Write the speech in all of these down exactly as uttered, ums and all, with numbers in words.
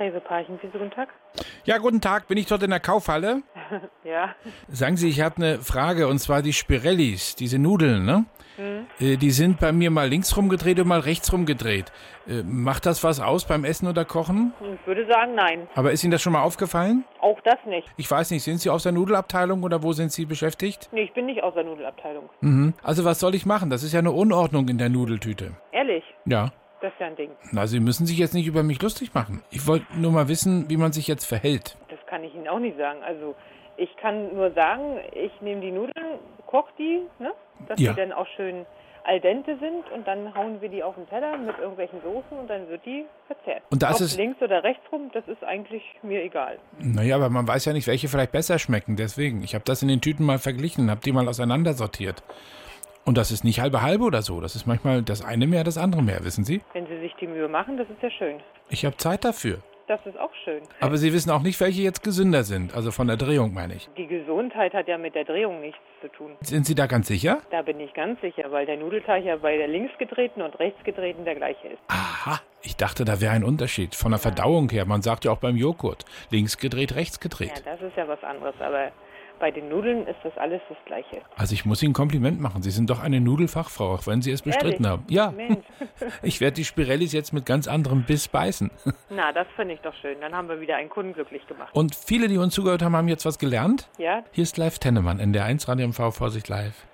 Therese Parchen, Sie, guten Tag. Ja, guten Tag. Bin ich dort in der Kaufhalle? Ja. Sagen Sie, ich habe eine Frage, und zwar die Spirellis, diese Nudeln, ne? Hm. Äh, die sind bei mir mal links rumgedreht und mal rechts rumgedreht. Äh, macht das was aus beim Essen oder Kochen? Ich würde sagen, nein. Aber ist Ihnen das schon mal aufgefallen? Auch das nicht. Ich weiß nicht, sind Sie aus der Nudelabteilung oder wo sind Sie beschäftigt? Nee, ich bin nicht aus der Nudelabteilung. Mhm. Also was soll ich machen? Das ist ja eine Unordnung in der Nudeltüte. Ehrlich? Ja. Das ist ja ein Ding. Na, Sie müssen sich jetzt nicht über mich lustig machen. Ich wollte nur mal wissen, wie man sich jetzt verhält. Das kann ich Ihnen auch nicht sagen. Also, ich kann nur sagen, ich nehme die Nudeln, koche die, ne? Dass Ja. die dann auch schön al dente sind und dann hauen wir die auf den Teller mit irgendwelchen Soßen und dann wird die verzehrt. Und da ist Ob es- links oder rechts rum, das ist eigentlich mir egal. Naja, aber man weiß ja nicht, welche vielleicht besser schmecken. Deswegen, ich habe das in den Tüten mal verglichen, habe die mal auseinandersortiert. Und das ist nicht halbe halbe oder so. Das ist manchmal das eine mehr, das andere mehr, wissen Sie? Wenn Sie sich die Mühe machen, das ist ja schön. Ich habe Zeit dafür. Das ist auch schön. Aber Sie wissen auch nicht, welche jetzt gesünder sind. Also von der Drehung meine ich. Die Gesundheit hat ja mit der Drehung nichts zu tun. Sind Sie da ganz sicher? Da bin ich ganz sicher, weil der Nudelteig ja bei der links gedrehten und rechts gedrehten der gleiche ist. Aha, ich dachte, da wäre ein Unterschied. Von der Verdauung her. Man sagt ja auch beim Joghurt. Links gedreht, rechts Ja, gedreht. das ist ja was anderes, aber bei den Nudeln ist das alles das Gleiche. Also ich muss Ihnen ein Kompliment machen. Sie sind doch eine Nudelfachfrau, auch wenn Sie es bestritten Ehrlich? haben. Ja, Mensch. ich werde die Spirellis jetzt mit ganz anderem Biss beißen. Na, das finde ich doch schön. Dann haben wir wieder einen Kunden glücklich gemacht. Und viele, die uns zugehört haben, haben jetzt was gelernt. Ja? Hier ist live Tennemann, N D R eins Radio M V, Vorsicht live.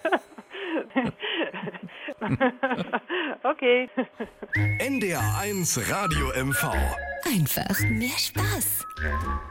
Okay. N D R eins Radio M V. Einfach mehr Spaß.